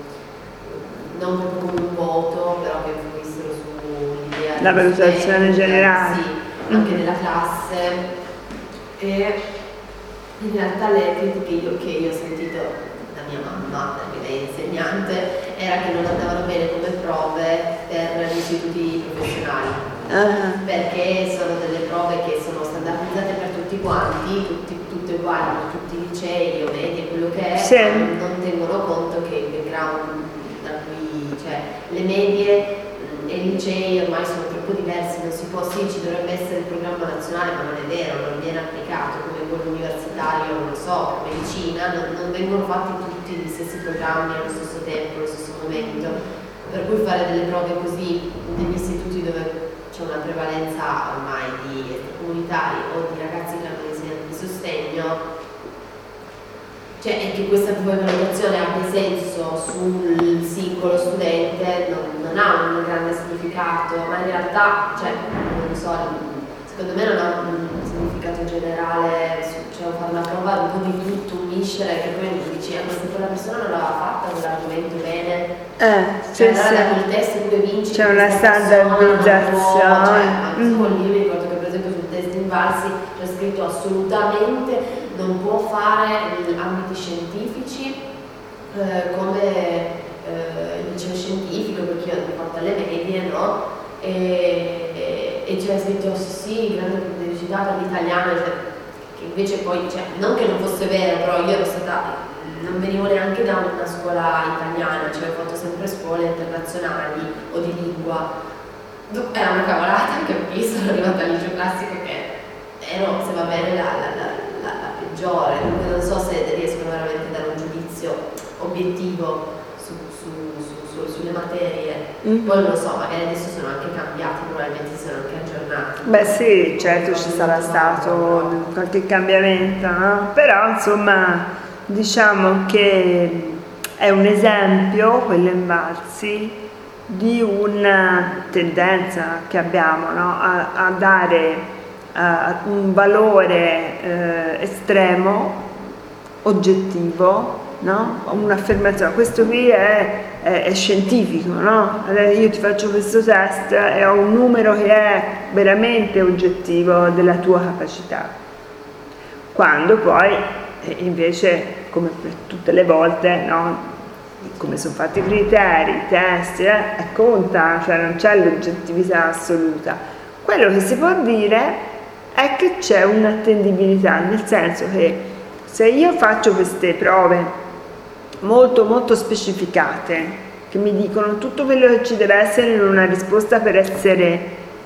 non proprio come un voto, però che influissero sull'idea la valutazione generale. Sì, anche della classe. E in realtà le critiche che io ho sentito da mia mamma, perché lei è insegnante, era che non andavano bene come prove per gli istituti professionali, perché sono delle prove che sono standardizzate per tutti quanti, tutte uguali per tutti i licei o medie, quello che è, sì. Non tengono conto che il background da cui, cioè le medie e i licei ormai sono troppo diversi, non si può, sì, ci dovrebbe essere il programma nazionale, ma non è vero, non viene applicato come quello universitario, non lo so, per medicina, non vengono fatti tutti gli stessi programmi allo stesso tempo, allo stesso momento, per cui fare delle prove così negli istituti dove c'è una prevalenza ormai di extracomunitari o di ragazzi che hanno insegnanti di sostegno, cioè è che questa tipo di valutazione abbia senso sul singolo studente non ha un grande significato, ma in realtà, cioè, non so, secondo me non ha un significato generale, cioè fare una prova un po' di tutto, un miscere, che poi dici, ma se quella persona non l'aveva fatta quell'argomento bene, sì, allora sì. da quel test pure vinci, c'è una standardizzazione. Io mi ricordo che per esempio sul test Invalsi c'è scritto assolutamente non può fare ambiti scientifici come il liceo scientifico, perché io ho fatto alle medie, no? E c'è scritto sì, grande criticità per l'italiano, cioè, che invece poi, cioè, non che non fosse vero, però io ero stata, non venivo neanche da una scuola italiana, cioè ho fatto sempre scuole internazionali o di lingua. Era una cavolata che ho visto, sono arrivata al liceo classico che ero, se va bene, la peggiore, dunque non so se riescono veramente a dare un giudizio obiettivo sulle materie. Poi non lo so, magari adesso sono anche cambiati, probabilmente si sono anche aggiornati. Beh sì, certo ci sarà stato qualche cambiamento, no? Però insomma diciamo che è un esempio, quello Invalsi, di una tendenza che abbiamo, no? a dare un valore estremo, oggettivo, no? Un'affermazione, questo qui è scientifico, no? Allora io ti faccio questo test e ho un numero che è veramente oggettivo della tua capacità. Quando poi invece, come per tutte le volte, no? Come sono fatti i criteri, i test, conta, cioè non c'è l'oggettività assoluta. Quello che si può dire è che c'è un'attendibilità, nel senso che se io faccio queste prove molto molto specificate, che mi dicono tutto quello che ci deve essere in una risposta per essere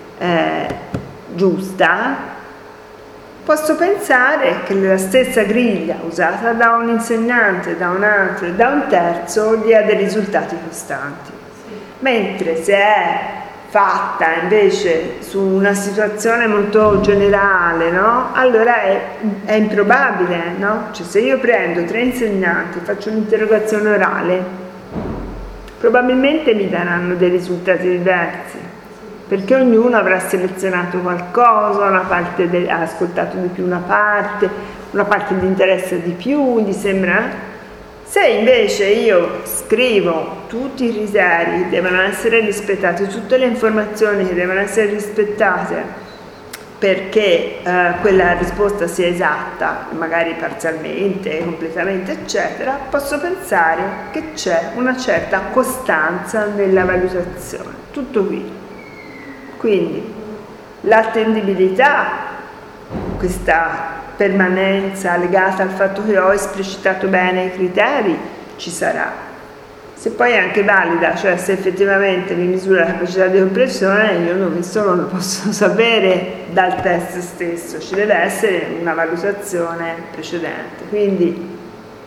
giusta, posso pensare che la stessa griglia usata da un insegnante, da un altro e da un terzo dia dei risultati costanti. Mentre se è fatta invece su una situazione molto generale, no? Allora è improbabile, no? Cioè se io prendo 3 insegnanti, faccio un'interrogazione orale, probabilmente mi daranno dei risultati diversi, perché ognuno avrà selezionato qualcosa, ha ascoltato di più una parte gli interessa di più, gli sembra. Se invece io scrivo tutti i criteri che devono essere rispettati, tutte le informazioni che devono essere rispettate perché quella risposta sia esatta, magari parzialmente, completamente, eccetera, posso pensare che c'è una certa costanza nella valutazione. Tutto qui. Quindi l'attendibilità, questa permanenza legata al fatto che ho esplicitato bene i criteri, ci sarà. Se poi è anche valida, cioè se effettivamente mi misura la capacità di comprensione, io non lo posso sapere dal test stesso, ci deve essere una valutazione precedente. Quindi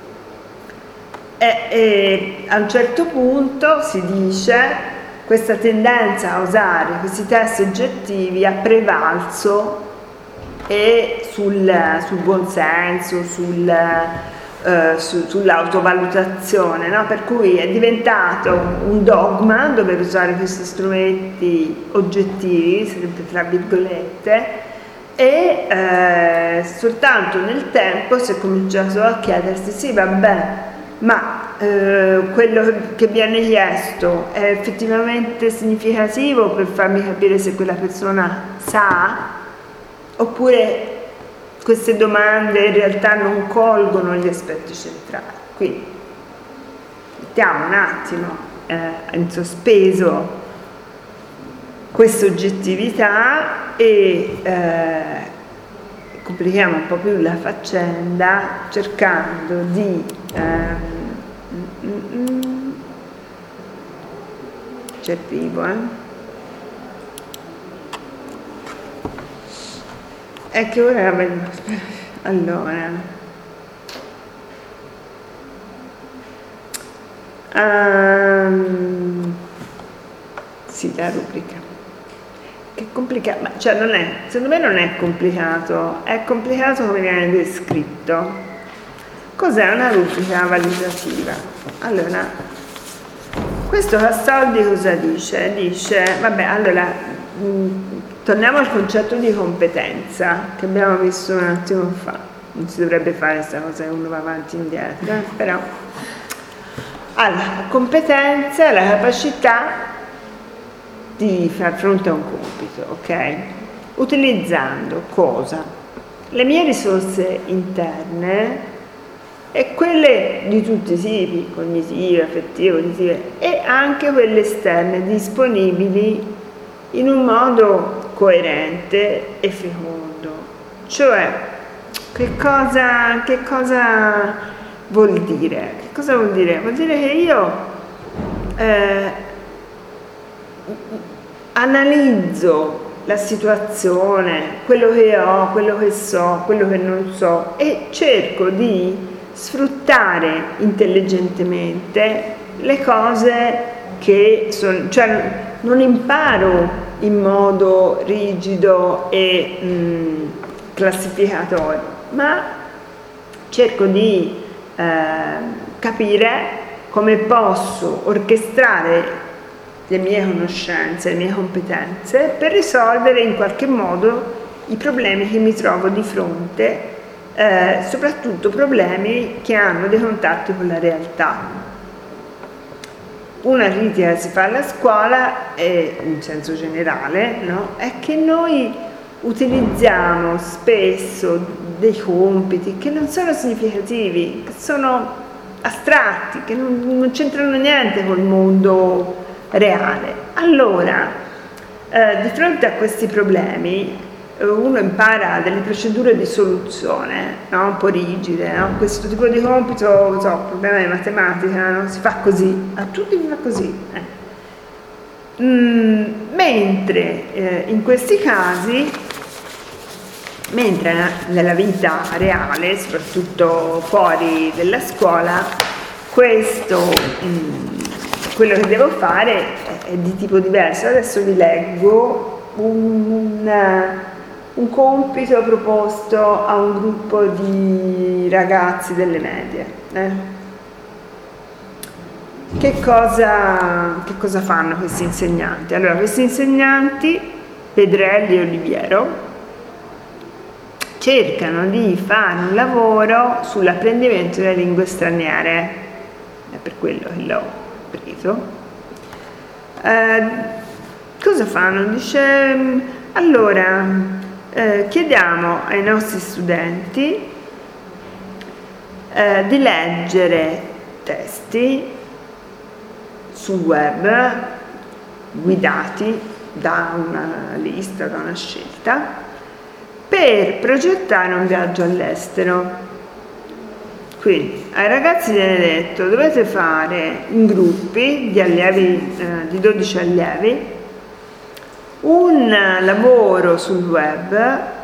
a un certo punto si dice questa tendenza a usare questi test oggettivi ha prevalso e sul buonsenso, sull'autovalutazione, no? Per cui è diventato un dogma dover usare questi strumenti oggettivi, sempre tra virgolette, e soltanto nel tempo si è cominciato a chiedersi, sì vabbè, ma quello che viene chiesto è effettivamente significativo per farmi capire se quella persona sa, oppure queste domande in realtà non colgono gli aspetti centrali. Quindi mettiamo un attimo in sospeso questa oggettività e complichiamo un po' più la faccenda cercando di ci arrivo, è che ora allora sì, la rubrica che è complicata, ma cioè non è, secondo me non è complicato, è complicato come viene descritto. Cos'è una rubrica valutativa? Allora, questo Castaldi cosa dice? Dice, vabbè, allora torniamo al concetto di competenza che abbiamo visto un attimo fa. Non si dovrebbe fare questa cosa che uno va avanti e indietro, però. Allora, competenza è la capacità di far fronte a un compito, ok? Utilizzando cosa? Le mie risorse interne e quelle di tutti i tipi, cognitive, affettive, uditive, e anche quelle esterne, disponibili in un modo coerente e fecondo. Cioè, che cosa vuol dire? Che cosa vuol dire? Vuol dire che io analizzo la situazione, quello che ho, quello che so, quello che non so, e cerco di sfruttare intelligentemente le cose che sono, cioè non imparo in modo rigido e classificatorio, ma cerco di capire come posso orchestrare le mie conoscenze, le mie competenze per risolvere in qualche modo i problemi che mi trovo di fronte soprattutto problemi che hanno dei contatti con la realtà. Una critica che si fa alla scuola, in senso generale, no? È che noi utilizziamo spesso dei compiti che non sono significativi, che sono astratti, che non c'entrano niente col mondo reale. Allora, di fronte a questi problemi, uno impara delle procedure di soluzione, no? Un po' rigide, no? Questo tipo di compito, problema di matematica, no? Si fa così, a tutti si fa così. Mentre in questi casi, mentre nella vita reale, soprattutto fuori della scuola, quello che devo fare è di tipo diverso. Adesso vi leggo un compito proposto a un gruppo di ragazzi delle medie. Che cosa fanno questi insegnanti? Allora, questi insegnanti, Pedrelli e Oliviero, cercano di fare un lavoro sull'apprendimento delle lingue straniere. È per quello che l'ho preso. Cosa fanno? Dice, allora, chiediamo ai nostri studenti di leggere testi sul web guidati da una lista, da una scelta, per progettare un viaggio all'estero. Quindi ai ragazzi viene detto: dovete fare in gruppi di allievi, di 12 allievi, un lavoro sul web,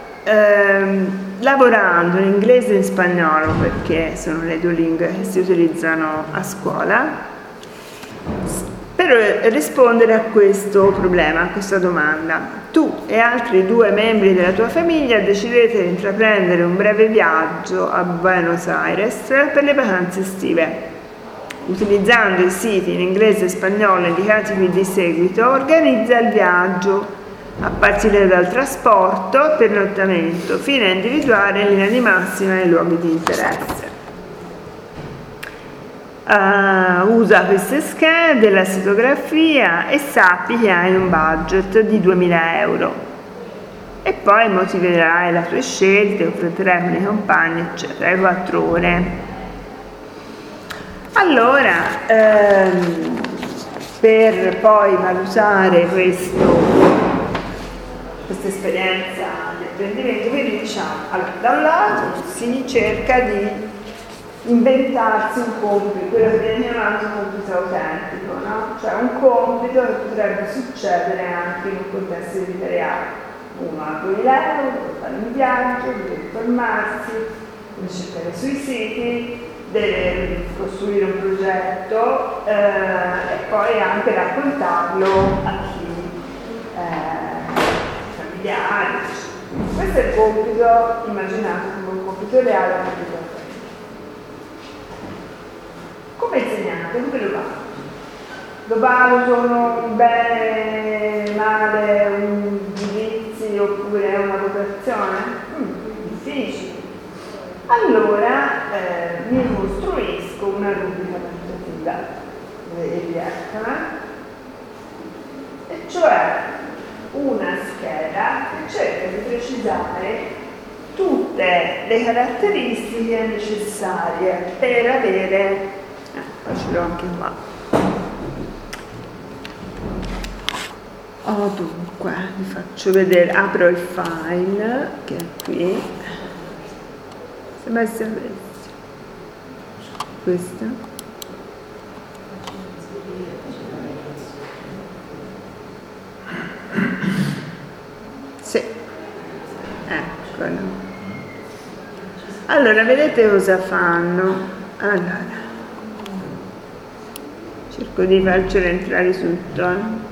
lavorando in inglese e in spagnolo, perché sono le due lingue che si utilizzano a scuola, per rispondere a questo problema, a questa domanda. Tu e altri 2 membri della tua famiglia decidete di intraprendere un breve viaggio a Buenos Aires per le vacanze estive. Utilizzando i siti in inglese e spagnolo indicati qui di seguito, organizza il viaggio a partire dal trasporto, pernottamento, fino a individuare in linea di massima i luoghi di interesse. Usa queste schede della sitografia e sappi che hai un budget di 2.000 euro e poi motiverai le tue scelte, confronterai con i compagni, eccetera. Hai 4 ore. Allora, per poi valutare questa esperienza di apprendimento, quindi diciamo, allora, da un lato si cerca di inventarsi un compito, quello che viene chiamato un compito autentico, no? Cioè un compito che potrebbe succedere anche in un contesto editoriale. Uno ha 2.000 euro, deve fare un viaggio, deve informarsi, deve cercare sui siti, deve costruire un progetto e poi anche raccontarlo a chi familiari. Questo è il compito immaginato come un compito reale, un compito autentico. Come insegnante, come lo valuto? Lo valuto un bene, male, un giudizio oppure una votazione? Difficile. Allora mi costruisco una rubrica valutativa, e cioè una scheda che cerca di precisare tutte le caratteristiche necessarie per avere, poi ce l'ho anche qua. Dunque, vi faccio vedere, apro il file che è qui. Sembra essere questo. Sì, eccolo. Allora, vedete cosa fanno? Allora, cerco di farcelo entrare tutto.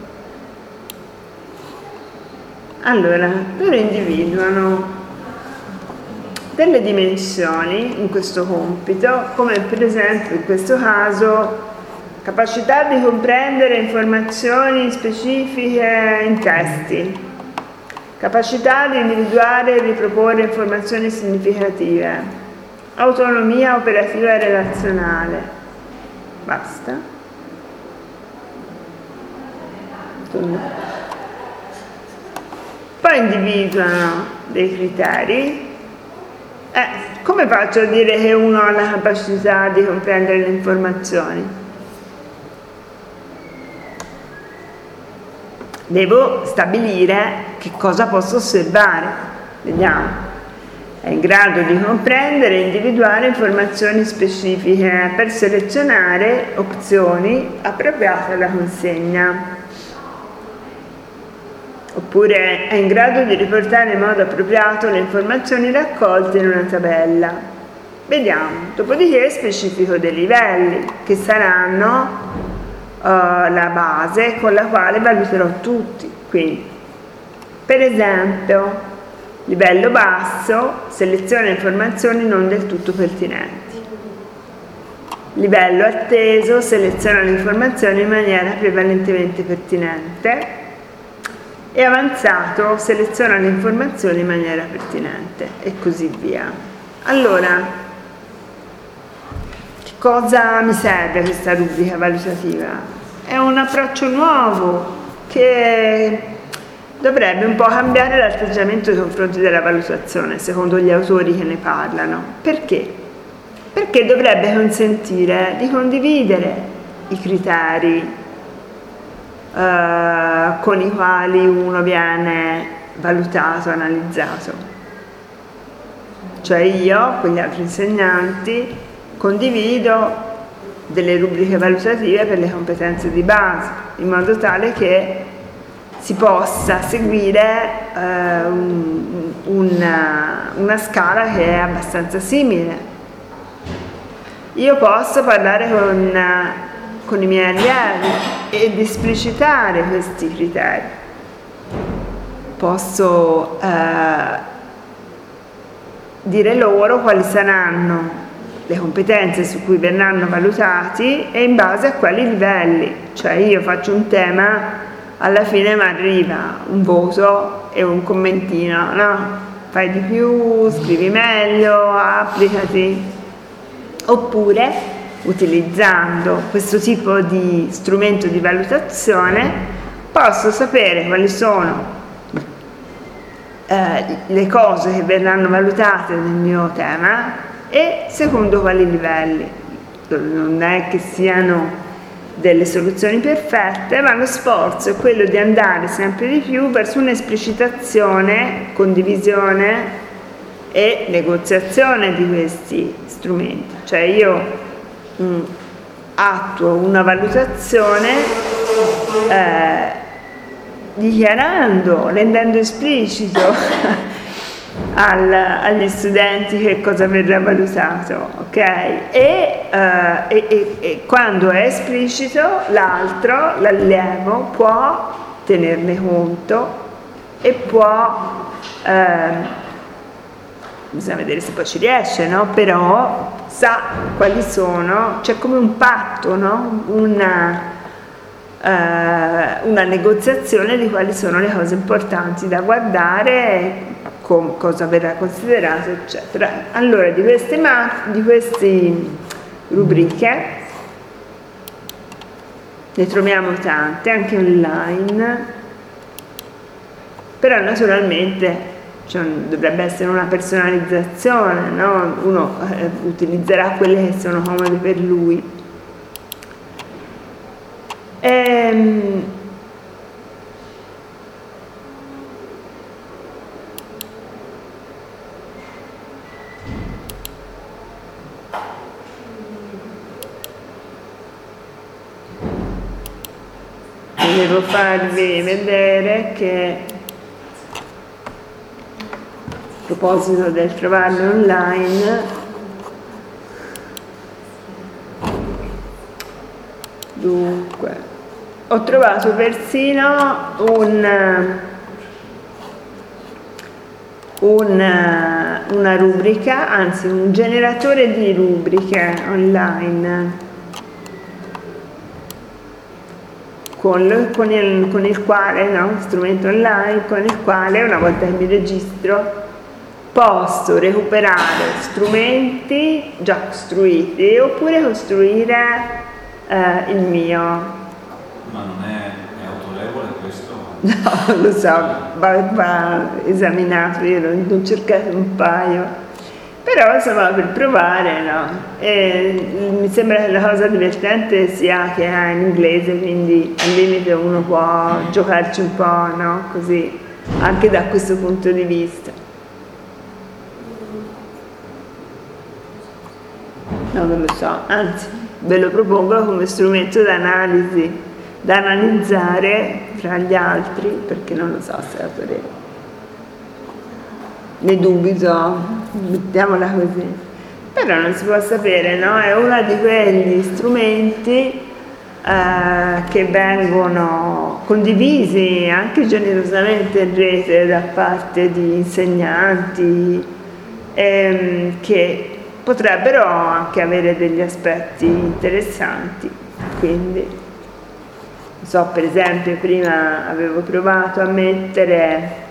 Allora, loro individuano delle dimensioni in questo compito, come per esempio in questo caso capacità di comprendere informazioni specifiche in testi, capacità di individuare e riproporre informazioni significative, autonomia operativa e relazionale. Basta. Poi individuano dei criteri. Come faccio a dire che uno ha la capacità di comprendere le informazioni? Devo stabilire che cosa posso osservare. Vediamo. È in grado di comprendere e individuare informazioni specifiche per selezionare opzioni appropriate alla consegna. Oppure è in grado di riportare in modo appropriato le informazioni raccolte in una tabella. Vediamo. Dopodiché specifico dei livelli che saranno la base con la quale valuterò tutti. Quindi, per esempio, livello basso seleziona informazioni non del tutto pertinenti. Livello atteso seleziona le informazioni in maniera prevalentemente pertinente e avanzato seleziona le informazioni in maniera pertinente e così via. Allora, cosa mi serve questa rubrica valutativa? È un approccio nuovo che dovrebbe un po' cambiare l'atteggiamento nei confronti della valutazione, secondo gli autori che ne parlano. Perché? Perché dovrebbe consentire di condividere i criteri con i quali uno viene valutato, analizzato. Cioè io, con gli altri insegnanti, condivido delle rubriche valutative per le competenze di base, in modo tale che si possa seguire una scala che è abbastanza simile. Io posso parlare con i miei allievi ed esplicitare questi criteri. Posso dire loro quali saranno le competenze su cui verranno valutati e in base a quali livelli. Cioè io faccio un tema, alla fine mi arriva un voto e un commentino, no? Fai di più, scrivi meglio, applicati. Oppure, utilizzando questo tipo di strumento di valutazione, posso sapere quali sono le cose che verranno valutate nel mio tema e secondo quali livelli. Non è che siano delle soluzioni perfette, ma lo sforzo è quello di andare sempre di più verso un'esplicitazione, condivisione e negoziazione di questi strumenti. Cioè io attuo una valutazione dichiarando, rendendo esplicito agli studenti che cosa verrà valutato, ok? E quando è esplicito l'altro, l'allievo, può tenerne conto e può, bisogna vedere se poi ci riesce, no? Però sa quali sono, c'è come un patto, no? Una negoziazione di quali sono le cose importanti da guardare, cosa verrà considerato, eccetera. Allora, di queste rubriche ne troviamo tante anche online, però naturalmente dovrebbe essere una personalizzazione, no? Uno utilizzerà quelle che sono comode per lui. Devo farvi vedere che, a proposito del trovarle online, dunque ho trovato persino una rubrica, anzi un generatore di rubriche online. con il quale, no? Strumento online con il quale, una volta che mi registro, posso recuperare strumenti già costruiti oppure costruire il mio. Ma non è autorevole questo? No, lo so, va esaminato, io non ho cercato un paio. Però insomma per provare, no? E mi sembra che la cosa divertente sia che è in inglese, quindi al limite uno può giocarci un po', no? Così, anche da questo punto di vista. No, non lo so, anzi ve lo propongo come strumento d'analisi, da analizzare fra gli altri, perché non lo so se è autorevole. Ne dubito, mettiamola così, però non si può sapere, no? È uno di quegli strumenti che vengono condivisi anche generosamente in rete da parte di insegnanti che potrebbero anche avere degli aspetti interessanti. Quindi, non so, per esempio prima avevo provato a mettere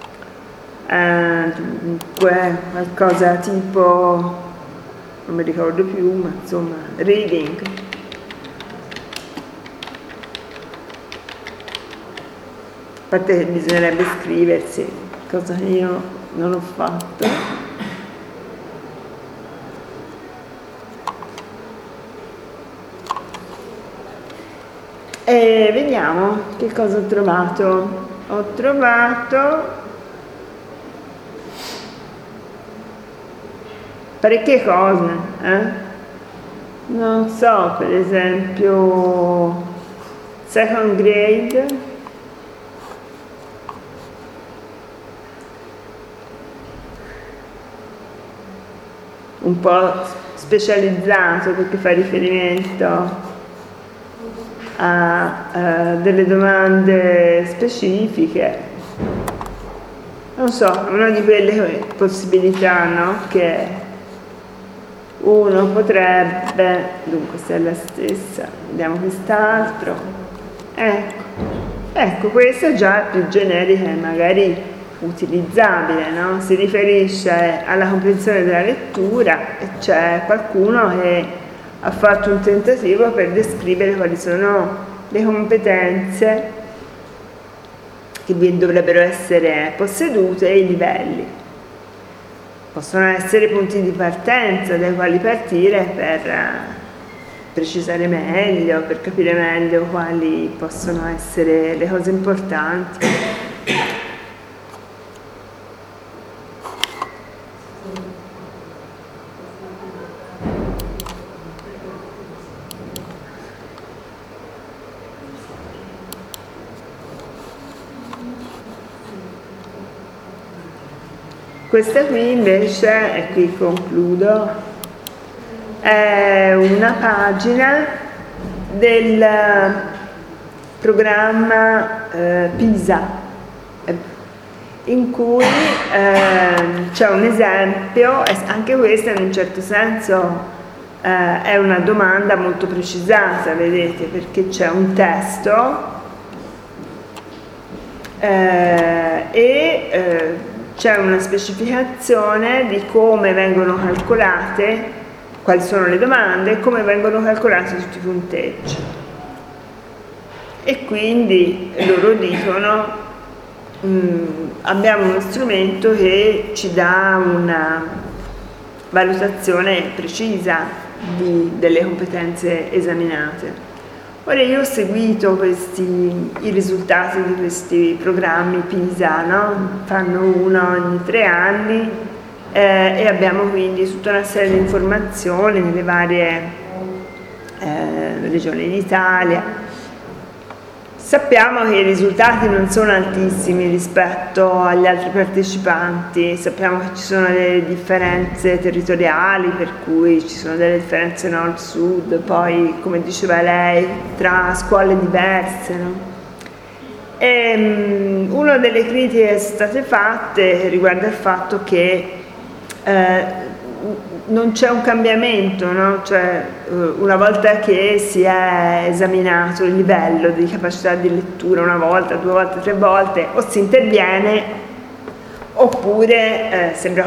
qualcosa tipo, non mi ricordo più, ma insomma, reading. A parte che bisognerebbe scriversi, cosa che io non ho fatto. E vediamo che cosa ho trovato. Ho trovato parecchie cose, non so, per esempio second grade, un po' specializzato perché fa riferimento a delle domande specifiche. Non so, una di quelle possibilità, no? Che uno potrebbe, dunque se è la stessa, vediamo quest'altro, ecco, questa è già più generica e magari utilizzabile, no? Si riferisce alla comprensione della lettura e c'è qualcuno che ha fatto un tentativo per descrivere quali sono le competenze che dovrebbero essere possedute e i livelli. Possono essere punti di partenza dai quali partire per precisare meglio, per capire meglio quali possono essere le cose importanti. Questa qui invece, e qui concludo, è una pagina del programma PISA, in cui c'è un esempio, e anche questa in un certo senso è una domanda molto precisata, vedete, perché c'è un testo c'è una specificazione di come vengono calcolate, quali sono le domande e come vengono calcolati tutti i punteggi. E quindi loro dicono abbiamo uno strumento che ci dà una valutazione precisa delle competenze esaminate. Ora io ho seguito i risultati di questi programmi PISA, no? Fanno uno ogni 3 anni e abbiamo quindi tutta una serie di informazioni nelle varie regioni d'Italia. Sappiamo che i risultati non sono altissimi rispetto agli altri partecipanti, sappiamo che ci sono delle differenze territoriali, per cui ci sono delle differenze nord-sud, poi come diceva lei, tra scuole diverse, no? E una delle critiche che sono state fatte riguarda il fatto che non c'è un cambiamento, no? Cioè, una volta che si è esaminato il livello di capacità di lettura una volta, 2 volte, 3 volte, o si interviene oppure sembra